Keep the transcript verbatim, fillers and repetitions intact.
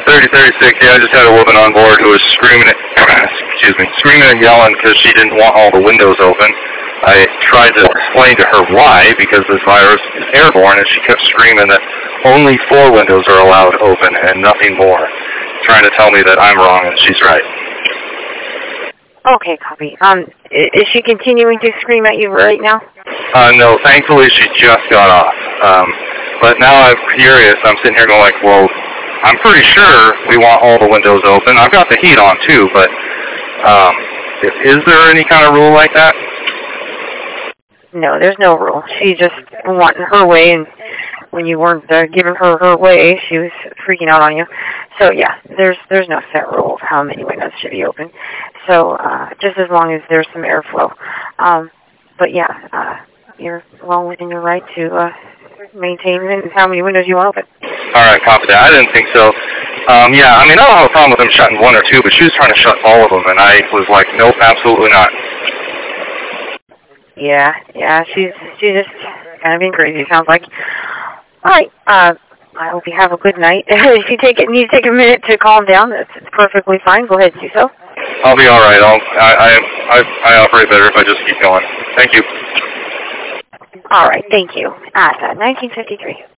thirty thirty-six, yeah, I just had a woman on board who was screaming at, excuse me, screaming and yelling because she didn't want all the windows open. I tried to explain to her why, because this virus is airborne, and she kept screaming that only four windows are allowed open and nothing more, trying to tell me that I'm wrong and she's right. Okay, copy. Um, is she continuing to scream at you right now? Uh, no, thankfully she just got off. Um, but now I'm curious. I'm sitting here going like, well, I'm pretty sure we want all the windows open. I've got the heat on too, but um, is there any kind of rule like that? No, there's no rule. She just wanting her way, and when you weren't uh, giving her her way, she was freaking out on you. So yeah, there's there's no set rule of how many windows should be open. So uh, just as long as there's some airflow. Um, but yeah, uh, you're well within your right to uh, maintain how many windows you want open. All right, copy that. I didn't think so. Um, yeah, I mean, I don't have a problem with them shutting one or two, but she was trying to shut all of them, and I was like, nope, absolutely not. Yeah, yeah, she's she's just kind of being crazy, sounds like. All right, uh, I hope you have a good night. If you take it, need to take a minute to calm down, that's perfectly fine. Go ahead and do so. I'll be all right. I'll, I, I, I, I operate better if I just keep going. Thank you. All right, thank you. Ah, nineteen fifty-three.